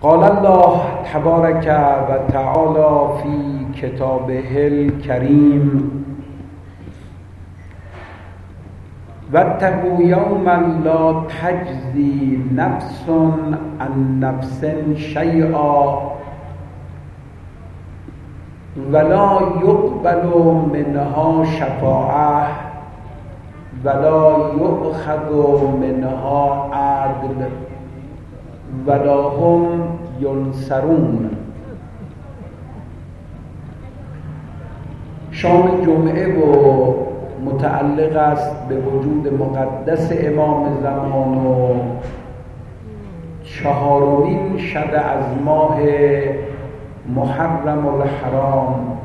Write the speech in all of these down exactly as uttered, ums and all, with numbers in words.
قال الله تبارک و تعالی فی کتابه الکریم واتقوا یوما لا تجزی نفس عن نفس شیئا ولا یقبل منها شفاعة ولا یؤخذ منها عدل ولا هم ینصرون. شام جمعه و متعلق است به وجود مقدس امام زمان و چهارمین شب از ماه محرم الحرام.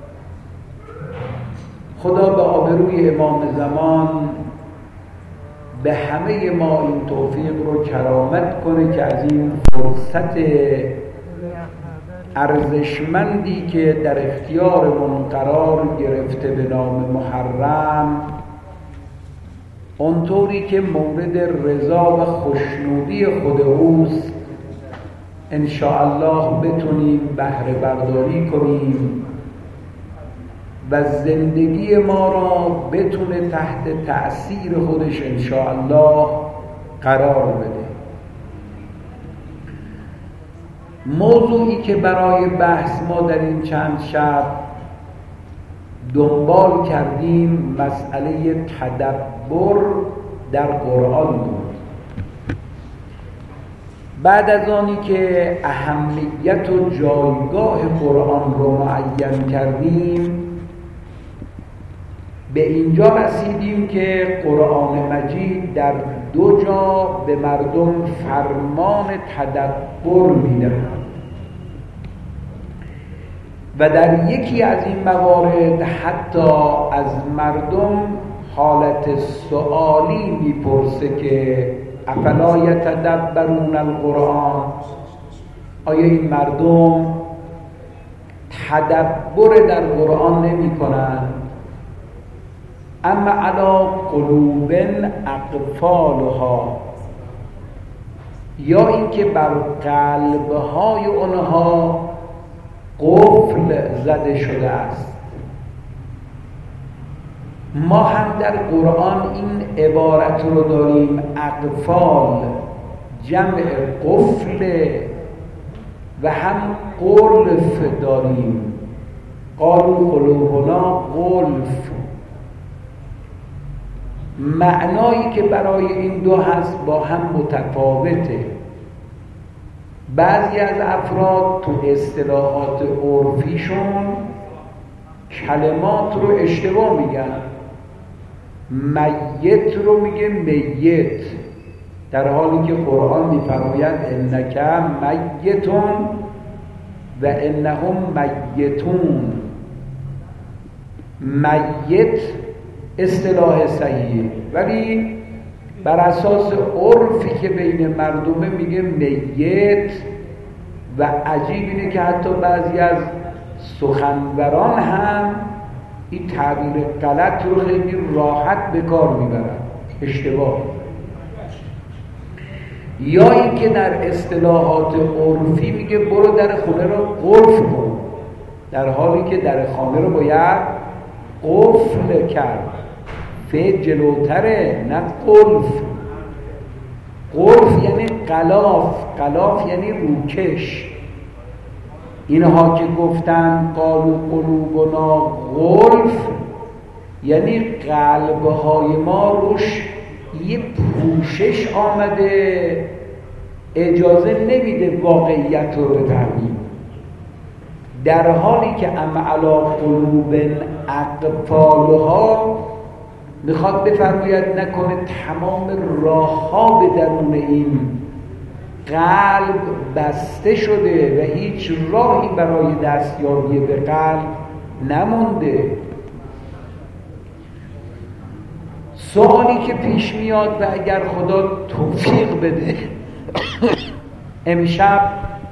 خدا به آبروی امام زمان به همه ما این توفیق رو کرامت کنه که از این فرصت ارزشمندی که در اختیارمون قرار گرفته به نام محرم، اونطوری که مورد رضا و خوشنودی خود اوست، انشاءالله بتونیم بهره برداری کنیم و زندگی ما را بتونه تحت تأثیر خودش انشاءالله قرار بده. موضوعی که برای بحث ما در این چند شب دنبال کردیم مسئله تدبر در قرآن بود. بعد از آنی که اهمیت و جایگاه قرآن رو معین کردیم، به اینجا رسیدیم که قرآن مجید در دو جا به مردم فرمان تدبر می‌دهد و در یکی از این موارد حتی از مردم حالت سؤالی میپرسه که افلا یتدبرون القرآن، آیا این مردم تدبر در قرآن نمی کنند؟ اما علی قلوب اقفالها، یا اینکه بر قلبهای آنها قفل زده شده است. ما هم در قرآن این عبارت رو داریم، اقفال جمع قفل و هم قلف داریم، قالوا قلوبنا قلف. معنایی که برای این دو هست با هم متفاوته. بعضی از افراد تو اصطلاحات عرفیشون کلمات رو اشتباه میگن. میت رو میگه میت، در حالی که قرآن میفرماید انک میتون و انهم میتون. میت اصطلاح صحیحه، ولی بر اساس عرفی که بین مردمه میگه میت. و عجیب اینه که حتی بعضی از سخنوران هم این تعبیر غلط رو خیلی راحت به کار میبرن، اشتباه. یا این که در اصطلاحات عرفی میگه برو در خونه رو قفل کن، در حالی که در خانه رو باید قفل کرد. فعل جلوتره، نه قلف. قلف یعنی غلاف، غلاف یعنی روکش. اینها که گفتن قالوا قلوبنا غلف، یعنی قلبهای ما روش یه پوشش آمده، اجازه نمیده واقعیت رو بفهمیم. در حالی که ام علی قلوب اقفالها میخواد بفرماید نکنه تمام راه ها به درون این قلب بسته شده و هیچ راهی برای دستیابی به قلب نمونده. سوالی که پیش میاد و اگر خدا توفیق بده امشب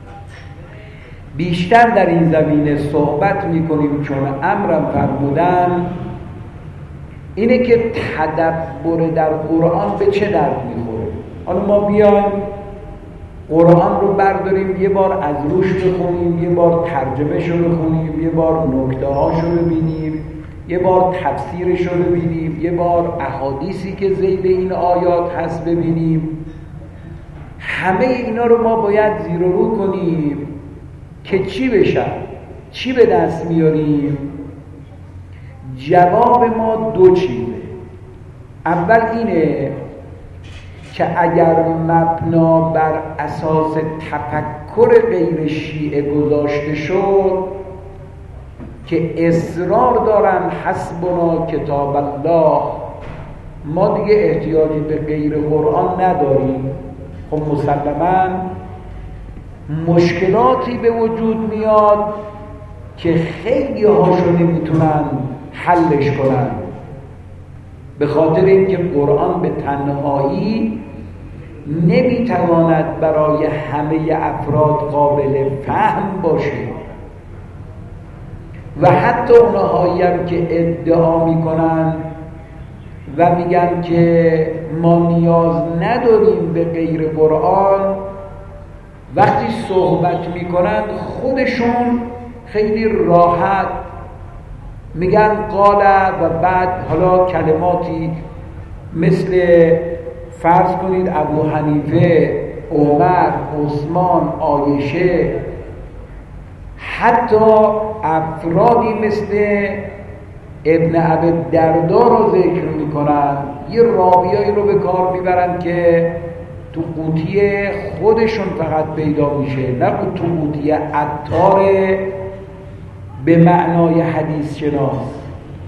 بیشتر در این زمینه صحبت میکنیم، چون امرم فرمودن اینه که تدبر در قرآن به چه درد میخوره. حالا ما بیایم قرآن رو برداریم یه بار از روش بخونیم، یه بار ترجمه‌شو بخونیم، یه بار نکته‌هاشو ببینیم، یه بار تفسیرشو ببینیم، یه بار احادیثی که ذیل این آیات هست ببینیم. همه اینا رو ما باید زیر و رو کنیم که چی بشه؟ چی به دست میاریم؟ جواب ما دو چیزه. اول اینه که اگر مبنا بر اساس تفکر غیر شیعه گذاشته شد که اصرار دارن حسبنا کتاب الله، ما دیگه احتیاجی به غیر قرآن نداریم، خب مسلماً مشکلاتی به وجود میاد که خیلی هاشو نمیتونن حلش کنن، به خاطر اینکه قرآن به تنهایی نمیتواند برای همه افراد قابل فهم باشه و حتی اونهایی هم که ادعا میکنن و میگن که ما نیاز نداریم به غیر قرآن، وقتی صحبت میکنن خودشون خیلی راحت میگن قاله و بعد حالا کلماتی مثل فرض کنید ابو حنیفه، عمر، عثمان، عایشه، حتی افرادی مثل ابن ابی‌الدرداء رو ذکر میکنن، یه راویایی رو به کار میبرن که تو قوطی خودشون فقط پیدا میشه، نه تو قوطی عطار به معنای حدیث شناس.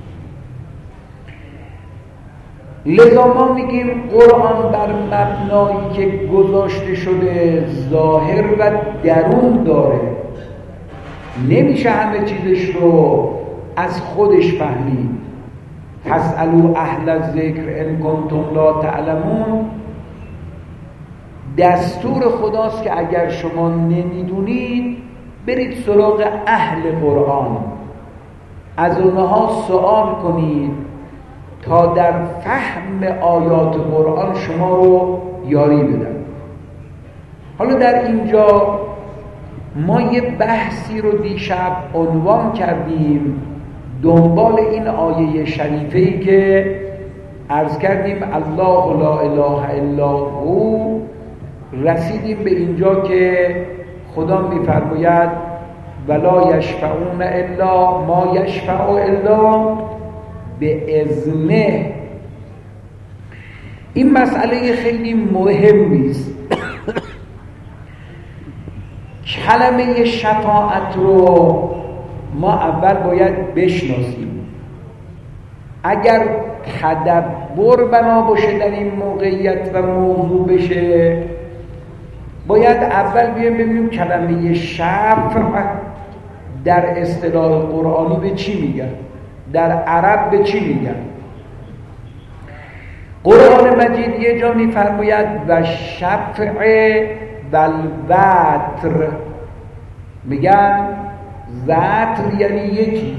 لذا ما میگیم قرآن بر مبنایی که گذاشته شده ظاهر و درون داره، نمیشه همه چیزش رو از خودش فهمید. فاسألوا اهل الذکر ان کنتم لا تعلمون دستور خداست که اگر شما نمیدونید برید سراغ اهل قرآن، از اونها سوال کنید تا در فهم آیات قرآن شما رو یاری بدن. حالا در اینجا ما یه بحثی رو دیشب عنوان کردیم دنبال این آیه شریفه‌ای که عرض کردیم الله لا اله الا هو، رسیدیم به اینجا که خدا می‌فرماید ولا یشفعون الا ما یشفع الا به اذنه. این مسئله خیلی مهمی است. کلمه شفاعت رو ما اول باید بشناسیم. اگر تدبر بنا باشه در این موقعیت و موضوع بشه، باید اول بیایم ببینیم کلمه شفع در اصطلاح قرآنی به چی میگن، در عرب به چی میگن. قرآن مجید یه جا میفرماید و شفع و الوتر، میگن وتر یعنی یکی،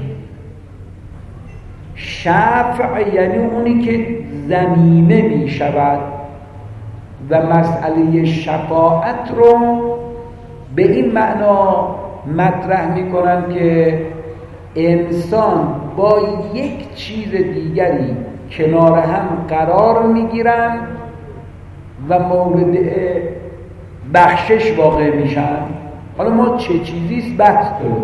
شفع یعنی اونی که ضمیمه میشود و مسئله شفاعت رو به این معنا مطرح میکنن که انسان با یک چیز دیگری کنار هم قرار میگیرن و مورد بخشش واقع میشن. حالا ما چه چیزیست بحث داریم.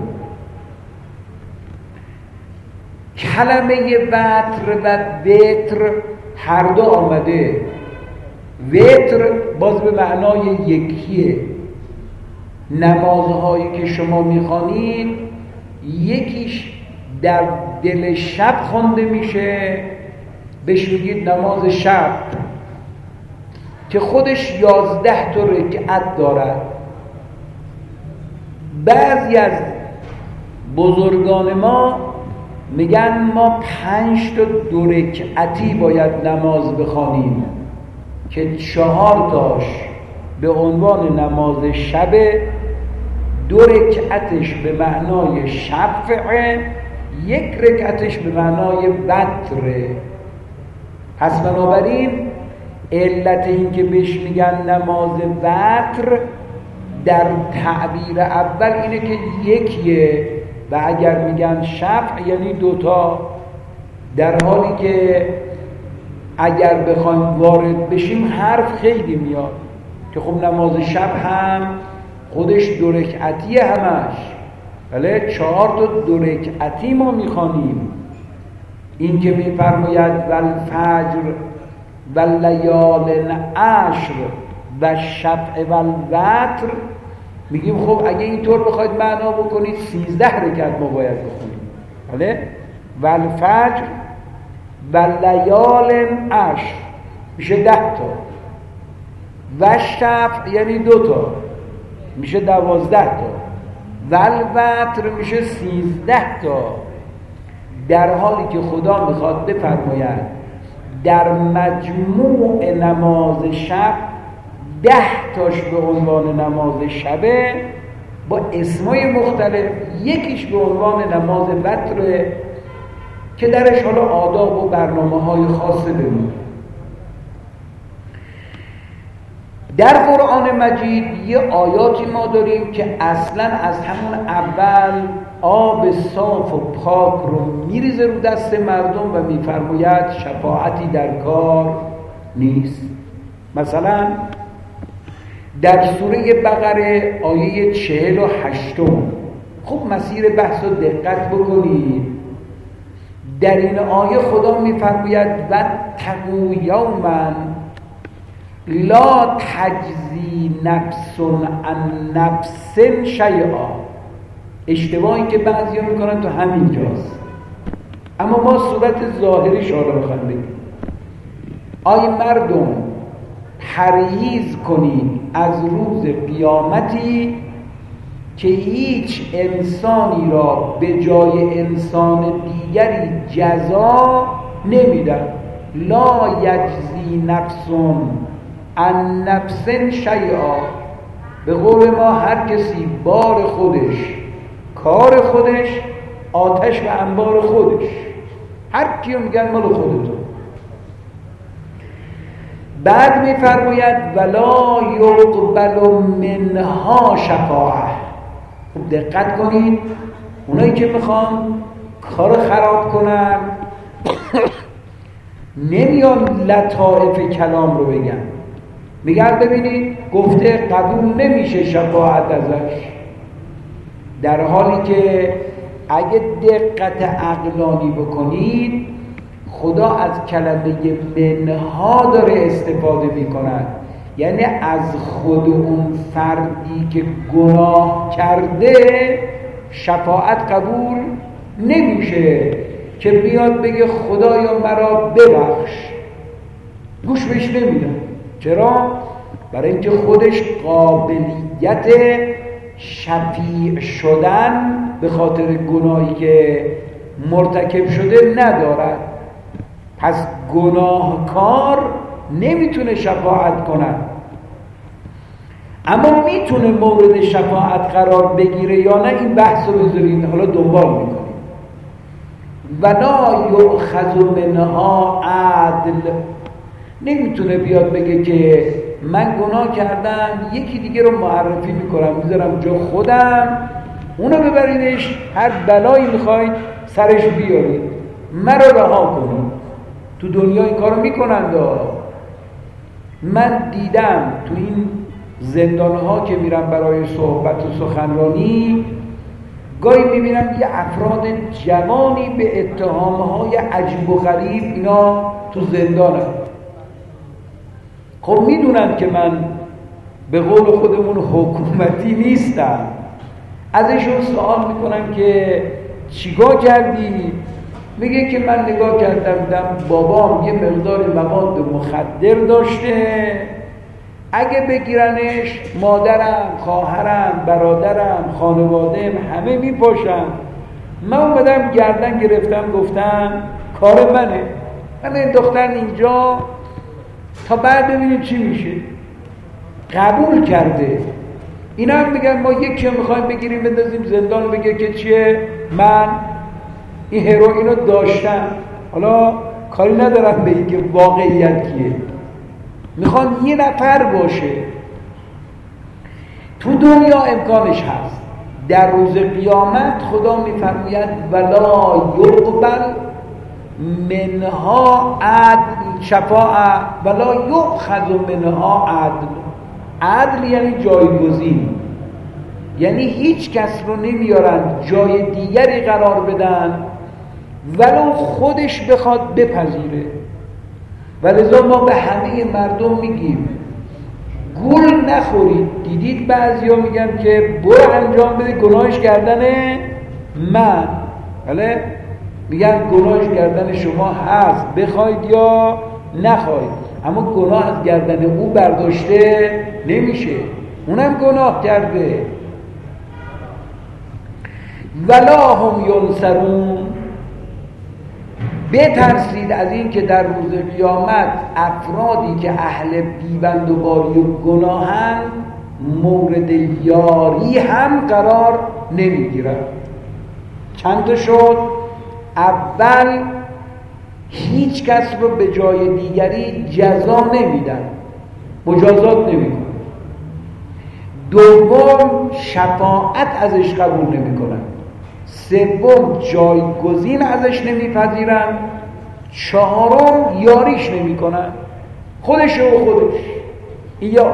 کلمه وتر و وتر هر دو آمده. وتر باز به معنای یکیه. نمازهایی که شما میخوانید یکیش در دل شب خوانده میشه، بهش میگید نماز شب، که خودش یازده تا رکعت دارد. بعضی از بزرگان ما میگن ما پنج تا دو رکعتی باید نماز بخوانیم که چهار تاش به عنوان نماز شبه، دو رکعتش به معنای شفعه، یک رکعتش به معنای وتره. پس بنابراین علت این که بهش میگن نماز وتر در تعبیر اول اینه که یکیه و اگر میگن شفع یعنی دوتا، در حالی که اگر بخوایم وارد بشیم حرف خیلی میاد که خب نماز شب هم خودش دو رکعتیه همش، بله چهار تا دو رکعتی ما میخوانیم. این که میفرماید والفجر واللیال عشر و شفع والوتر، میگیم خب اگه اینطور بخواید معنا بکنید سیزده رکعت ما باید بخونیم، بله والفجر واللیال عشر میشه ده تا و شفع یعنی دو تا میشه دوازده تا والوتر میشه سیزده تا، در حالی که خدا میخواد بفرماید در مجموع نماز شب ده تاش به عنوان نماز شبه با اسمای مختلف، یکیش به عنوان نماز وتره که درش حالا آداب و برنامه های خاصه بمونه. در قرآن مجید یه آیاتی ما داریم که اصلا از همون اول آب صاف و پاک رو میریزه رو دست مردم و میفرماید شفاعتی در کار نیست. مثلا در سوره بقره آیه چهل و هشتم، خب مسیر بحث رو دقت بکنید. در این آیه خدا میفرماید و تقوا یوما لا تجزی نفس عن نفس شیئا. اشتباهی که بعضیا میکنن تو همین جاست، اما ما صورت ظاهری شالا بخوایم بگیم. آی مردم پرهیز کنید از روز قیامتی که هیچ انسانی را به جای انسان دیگری جزا نمیدن. لا یجزی نفس عن نفس شیئا، به قول ما هر کسی بار خودش، کار خودش، آتش و انبار خودش، هر کیو میگن مال خودتون. بعد میفرماید ولا یقبل منها شفاعه. خب دقت کنید، اونایی که میخوان کار خراب کنن نمیان لطائف کلام رو بگن، میگن ببینید گفته قبول نمیشه شفاعت ازش، در حالی که اگه دقت عقلانی بکنید خدا از کلمه منها داره استفاده میکند، یعنی از خود اون فردی که گناه کرده شفاعت قبول نمیشه که بیاد بگه خدایا مرا ببخش، گوش بهش نمیدن. چرا؟ برای اینکه خودش قابلیت شفیع شدن به خاطر گناهی که مرتکب شده ندارد. پس گناهکار نمیتونه شفاعت کنه، اما میتونه مورد شفاعت قرار بگیره یا نه، این بحث رو بذارید حالا دنبال میکنیم. ولا یؤخذ منها عدل، نمیتونه بیاد بگه که من گناه کردم یکی دیگه رو معرفی میکنم میذارم جا خودم، اونو ببریدش هر بلایی میخواید سرش بیارید، مرا رها کنید. تو دنیا این کارو میکنند. من دیدم تو این زندانها که میرم برای صحبت و سخنرانی، گاهی میبینم یه افراد جوانی به اتهامهای عجیب و غریب اینا تو زندانه. خب میدونن که من به قول خودمون حکومتی نیستم، ازشون سوال میکنم که چیکار کردی؟ میگه که من نگاه کردم دیدم بابام یه مقدار مواد مخدر داشته، اگه بگیرنش مادرم، خواهرم، برادرم، خانواده‌ام همه میپاشن. من اومدم گردن گرفتم گفتم کار منه، من انداختن اینجا تا بعد ببینیم چی میشه. قبول کرده. اینا هم میگن ما یکی میخوایم بگیریم بندازیم زندان، بگه که چیه من این هروئین رو داشتم. حالا کاری ندارم به این که واقعیت کیه، میخوان یه نفر باشه. تو دنیا امکانش هست. در روز قیامت خدا میفرماید ولا یقبل منها عدل شفاعه ولا یؤخذ منها عدل. عدل یعنی جایگزین، یعنی هیچ کس رو نمیارن جای دیگری قرار بدن ولو خودش بخواد بپذیره. ولذا ما به همه مردم میگیم گول نخورید. دیدید بعضیا میگن که برو انجام بده گناهش گردن من، بله میگن گناهش گردن شما هست بخواید یا نخواید، اما گناه از گردن او برداشته نمیشه، اونم گناه کرده. ولا هم ینصرون. بترسید از این که در روز قیامت افرادی که اهل بیبند و باری و گناهند مورد یاری هم قرار نمیگیرند. چند تا شد؟ اول هیچ کس رو به جای دیگری جزا نمیدن، مجازات نمیکنن. دوم شفاعت ازش قبول نمیکنن. سوم جایگزین ازش نمیپذیرن. چهارم یاریش نمیکنن، خودش و خودش. یا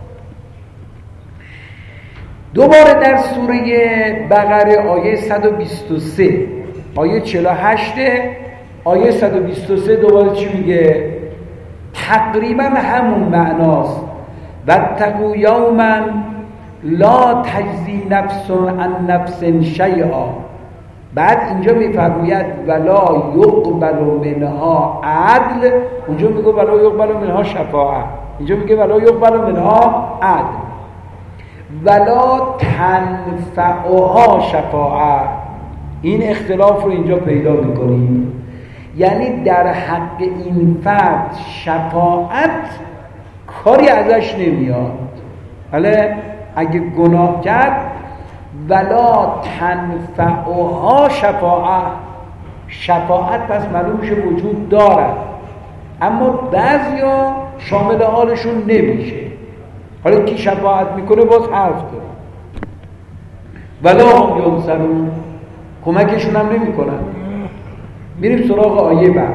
دوباره در سوره بقره آیه صد و بیست و سه آیه چهل و هشت آیه صد و بیست و سه دوباره چی میگه؟ تقریبا همون معناست. واتقوا یوما لا تجزی نفس عن نفس شیئا. بعد اینجا میفرماید ولا یقبل منها عدل، اونجا میگه ولا یقبل منها شفاعه، اینجا میگه ولا یقبل منها عدل. ولا تنفعها شفاعه. این اختلاف رو اینجا پیدا میکنیم، یعنی در حق این فرد شفاعت کاری ازش نمیاد. بله اگه گناه کرد ولا تنفعها شفاعه، شفاعت پس معلوم میشه وجود دارد، اما بعضیا شامل حالشون نمیشه. حالا کی شفاعت میکنه باز حرف داره. ولا هم ینصرون، کمکشون هم نمیکنن. میریم سراغ آیه بعد.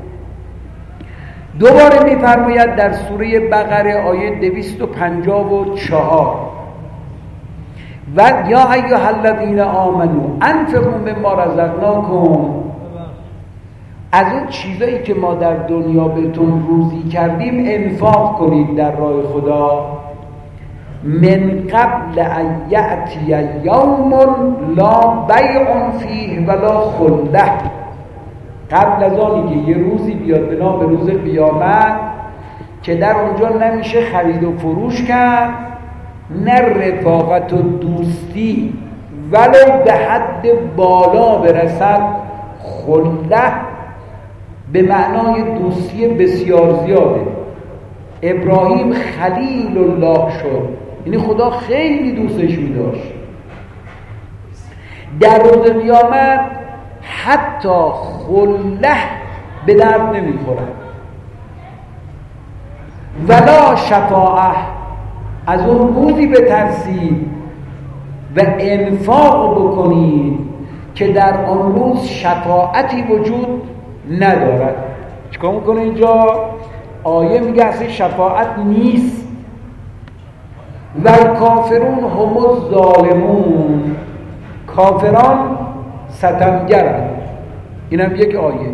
دوباره میفرماید در سوره بقره آیه دویست و پنجاه و چهار و یا ایها الذین آمنوا انفقوا مما رزقناکم. از اون چیزایی که ما در دنیا بهتون روزی کردیم انفاق کنید در راه خدا. من قبل ان یأتی یوم لا بیع فیه ولا خله. قبل از آنی که یه روزی بیاد به نام روز قیامت که در اونجا نمیشه خرید و فروش کرد، نه رفاقت و دوستی ولو به حد بالا برسد. خله به معنای دوستی بسیار زیاده. ابراهیم خلیل الله شد، یعنی خدا خیلی دوستش می داشت. در روز قیامت حتی خله به درد نمی خورد. ولا شفاعه، از اون روزی بترسید و انفاق بکنید که در آن روز شفاعتی وجود ندارد. چیکار میکنه اینجا؟ آیه میگه اصلا شفاعت نیست. و کافرون هم الظالمون، کافران ستمگرند. اینم یک آیه.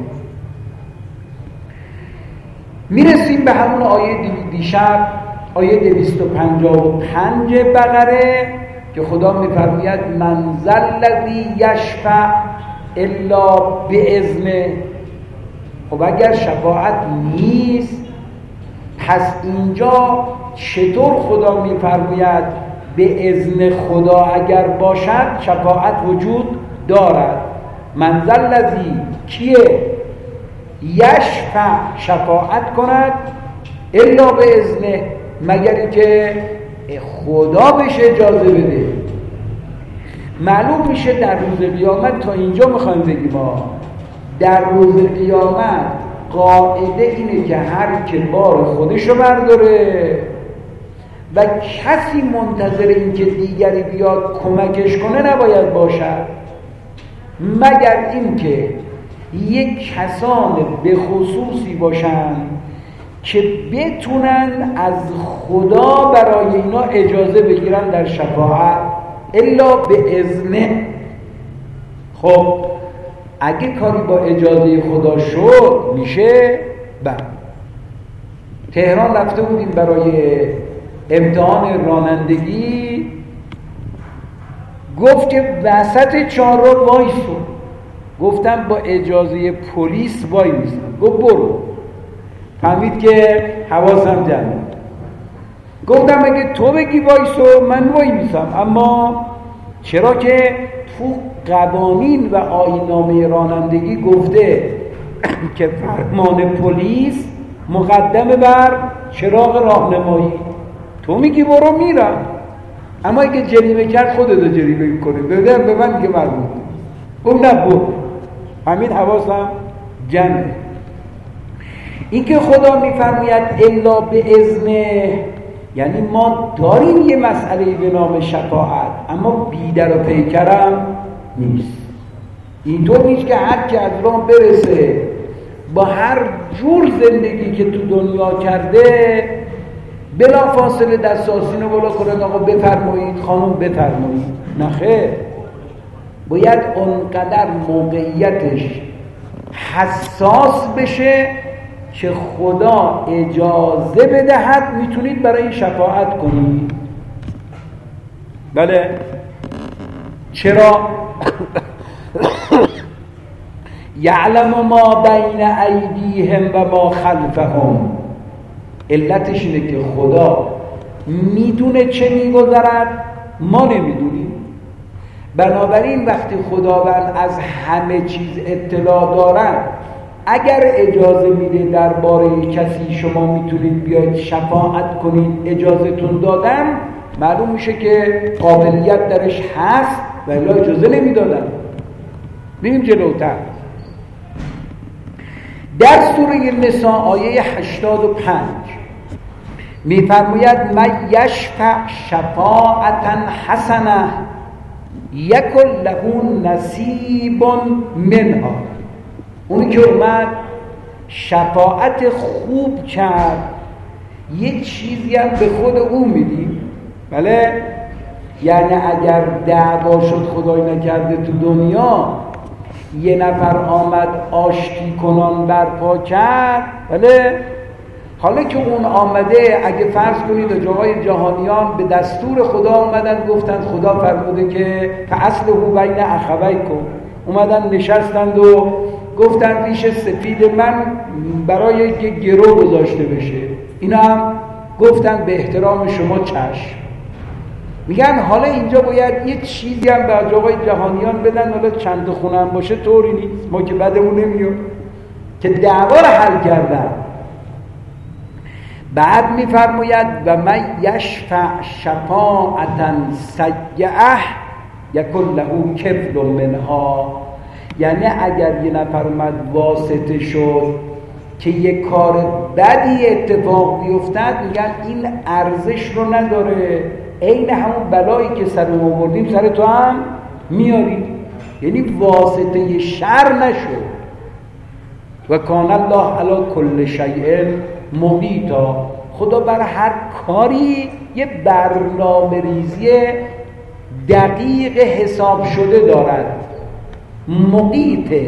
میرسیم به همون آیه دیشب، آیه دویست و پنجاه و پنج بقره که خدا میفرماید من ذا الذی یشفع الا باذنه. خب اگر شفاعت نیست پس اینجا چطور خدا میفرماید به اذن خدا اگر باشد شفاعت وجود دارد؟ من ذا الذی کیه؟ یشفع شفاعت کند الا به اذنه، مگر اینکه خدا بهش اجازه بده. معلوم میشه در روز قیامت، تا اینجا میخوایم بگیم ما در روز قیامت قاعده اینه که هر که بار خودشو برداره و کسی منتظر این که دیگری بیاد کمکش کنه نباید باشد، مگر اینکه یک کسان به خصوصی باشند که بتونن از خدا برای اینا اجازه بگیرن در شفاعت، الا به اذنه. خب اگه کاری با اجازه خدا شد میشه. بله تهران رفته بودیم برای امتحان رانندگی، گفت که وسط چهارراه وایسو. گفتم با اجازه پلیس وای میسم. گفت برو. فهمید که حواسم جمعه. گفتم اگه تو بگی وایسو من وای میسم، اما چرا که تو قوانین و آیین‌نامه رانندگی گفته که فرمان پلیس مقدم بر چراغ راهنمایی. تو میگی برو میرم، اما اگه جریمه کرد خودت جریمه میکنه، ببین به من که مربوط. گفت نه برو. همین حواسم جمعه. این که خدا میفرماید الا به اذنه، یعنی ما داریم یه مسئله به نام شفاعت، اما بیدر و پیکرم نیست. اینطور نیست که هر که از راه برسه با هر جور زندگی که تو دنیا کرده بلا فاصله دست آستینو بالا کنه آقا بفرمایید خانم بفرمایید. نه خیر، باید اونقدر موقعیتش حساس بشه که خدا اجازه بدهد میتونید برای این شفاعت کنید. بله چرا؟ یعلم ما بین ایدیهم و ما خلفهم. علتش اینه که خدا میدونه چه میگذرد، ما نمیدونیم. بنابراین وقتی خداوند از همه چیز اطلاع دارد، اگر اجازه میده درباره کسی شما میتونید بیاید شفاعت کنید، اجازهتون دادم، معلوم میشه که قابلیت درش هست و الا اجازه نمیدادن. بریم جلوتر. در سوره نساء آیه هشتاد و پنج میفرماید من یشفع شفاعتا حسنه یکن له نصیب منها. اونی که اومد شفاعت خوب کرد، یک چیزی هم به خود او میدیم. بله، یعنی اگر دعوا شد خدای نکرده تو دنیا یه نفر آمد آشتی کنان برپا کرد، بله، حالا که اون آمده، اگه فرض کنید جاهای جهانیان به دستور خدا آمدن گفتن خدا فرموده که فاصلح بین اخویکم، اومدن نشستند و گفتن ریش سفید من برای یک گرو گذاشته بشه، اینا هم گفتن به احترام شما چشم. میگن حالا اینجا باید یه چیزی هم به جاهای جهانیان بدن، حالا چند خونه هم باشه طوری نیست، ما که بدمون نمیاد که دعوا رو حل کردن. بعد میفرماید و من یشفع شفاعتا سیئه یکن له کفل منها. یعنی اگر یه نفر اومد واسطه شد که یه کار بدی اتفاق بیفتد، میگن این ارزش رو نداره، عین همون بلایی که سر ما آوردیم سر تو هم میاری. یعنی واسطه شر نشد. و کان الله علی کل شیء محیطا. خدا بر هر کاری یه برنامه ریزی دقیق حساب شده دارد. محیطه.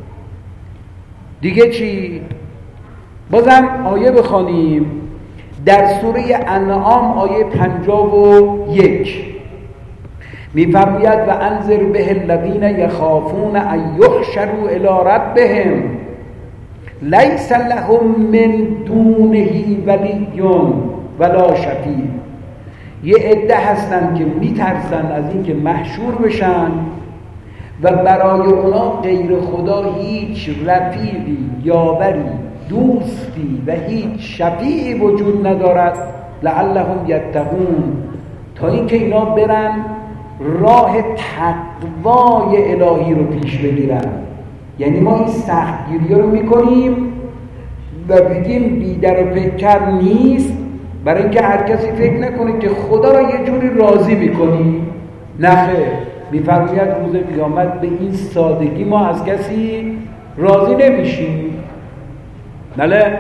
دیگه چی؟ بازم آیه بخوانیم در سوره انعام آیه پنجاه و یک میفرماید و انذر به الذین یخافون ان یحشروا الی ربهم لیس لهم من دونه ولی ولا شفیع. یه عده هستن که میترسن از این که محشور بشن و برای اونا غیر خدا هیچ رفیقی، یاوری، دوستی و هیچ شفیعی وجود ندارد. لعلهم یتقون، تا اینکه اینا برن راه تقوای الهی رو پیش بگیرن. یعنی ما این سختگیری رو میکنیم و بگیم بیدر و پیکر نیست، برای اینکه هر کسی فکر نکنه که خدا را یه جوری راضی میکنی. نخیر، میفرماید روز قیامت به این سادگی ما از کسی راضی نمیشیم. بله،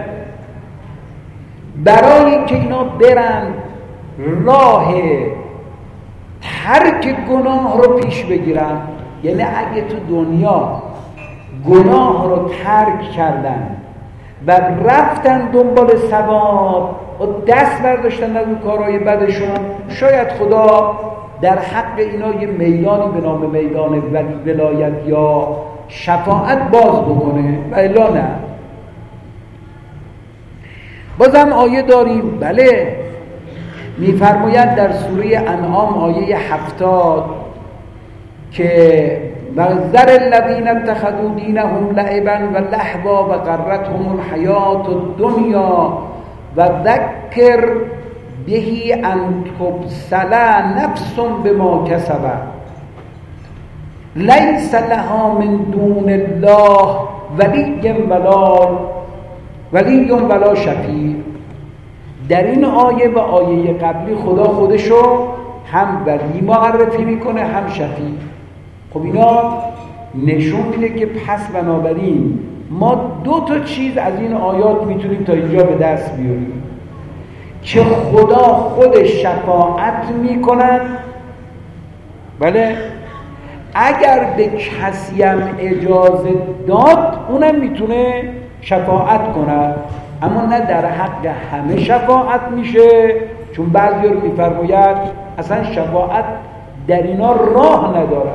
برای اینکه اینا برن راه ترک گناه رو پیش بگیرن، یعنی اگه تو دنیا گناه رو ترک کردن و رفتن دنبال ثواب و دست برداشتن از اون کارهای بدشون، شاید خدا در حق اینا یه میدانی به نام میدان ولی ولایت یا شفاعت باز بکنه و الا نه. بازم آیه داریم، بله، میفرماید در سوره انعام آیه هفتاد که وَذَرِ الَّذِينَ اتَّخَذُوا دِینَهُمْ لَعِبًا وَلَهْوًا وَغَرَّتْهُمُ الْحَیَاةُ الدُّنْیَا وَذَکِّرْ بِهِ أَن تُبْسَلَ نَفْسٌ بِمَا کَسَبَتْ لَیْسَ لَهَا مِن دُونِ اللَّهِ وَلِیٌّ وَلَا وَلِیٌّ وَلَا شَفِیعٌ. در این آیه و آیه قبلی خدا خودشو هم ولی معرفی میکنه هم شفیع. خب اینا نشون میده که پس بنابراین ما دو تا چیز از این آیات میتونیم تا اینجا به دست بیاریم که خدا خودش شفاعت میکنن. بله، اگر به کسی هم اجازه داد اونم میتونه شفاعت کنه، اما نه در حق همه شفاعت میشه، چون بعضی رو میفرماید اصلا شفاعت در اینا راه نداره.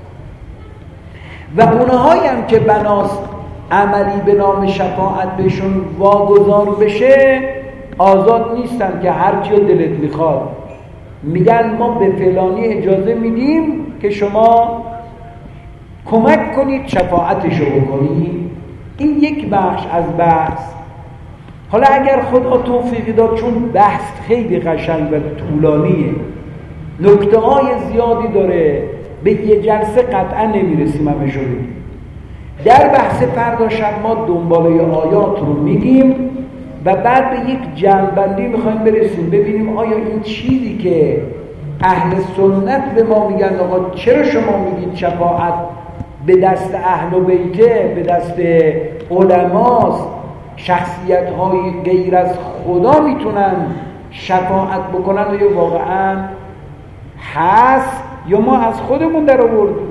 و اونهایی هم که بناست عملی به نام شفاعت بهشون واگذار بشه، آزاد نیستن که هر چی دلت میخواد میگن ما به فلانی اجازه میدیم که شما کمک کنید شفاعتشو بکنید. این یک بخش از بحث. حالا اگر خدا توفیقی داد، چون بحث خیلی قشنگ و طولانیه، نکته های زیادی داره، به یه جلسه قطعا نمیرسیم همه شو بگیم. در بحث فردا شب ما دنباله آیات رو میگیم و بعد به یک جمع‌بندی میخوایم برسیم، ببینیم آیا این چیزی که اهل سنت به ما میگن آقا چرا شما میگید شفاعت به دست اهل بیته، به دست علماست، شخصیت های غیر از خدا میتونن شفاعت بکنن، و یا واقعا هست یا ما از خودمون در آوردیم؟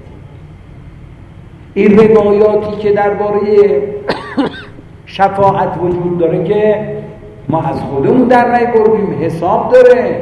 این روایاتی که درباره شفاعت وجود داره که ما از خودمون در نیاوردیم، حساب داره.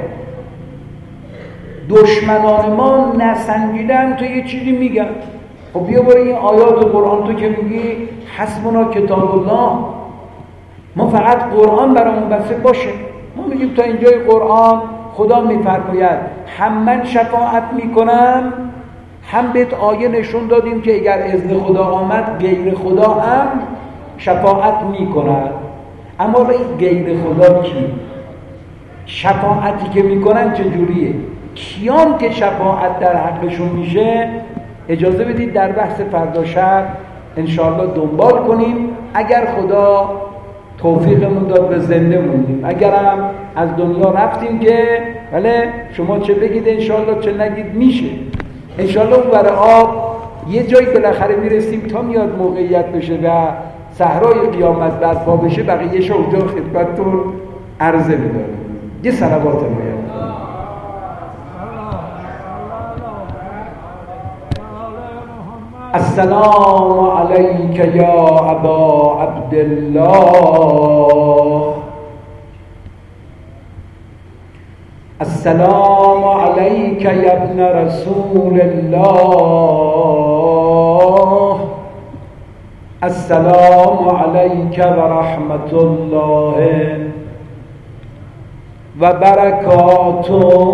دشمنان ما نسنجیدن تو یه چیزی میگن، خب بیا برای این آیات قرآن تو که میگی حسبنا کتاب الله، ما فقط قرآن برامون بسه باشه. ما میگیم تا اینجای قرآن خدا میفرماید هم من شفاعت میکنم، هم بهت آیه نشون دادیم که اگر اذن خدا آمد غیر خدا هم شفاعت میکند. اما به این غیر خدا کی؟ شفاعتی که میکنن چجوریه؟ کیان که شفاعت در حقشون میشه؟ اجازه بدید در بحث فردا شب انشاءالله دنبال کنیم. اگر خدا توفیقمون داد به زنده موندیم، اگرم از دنیا رفتیم که بله شما چه بگید انشاءالله چه نگید میشه. انشاءالله اون برای آب یه جایی بالاخره میرسیم تا میاد موقعیت بشه و صحرای قیامت برپا بشه، بقیه‌شو اونجا خدمتتون عرضه می‌کنم. یه صلوات باید. السلام علیک یا ابا عبدالله، السلام علیک یا ابن رسول الله، السلام علیک و رحمت الله و برکاته.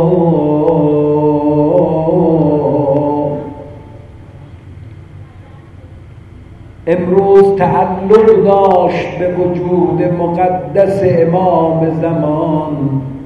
امروز تعلق داشت به وجود مقدس امام زمان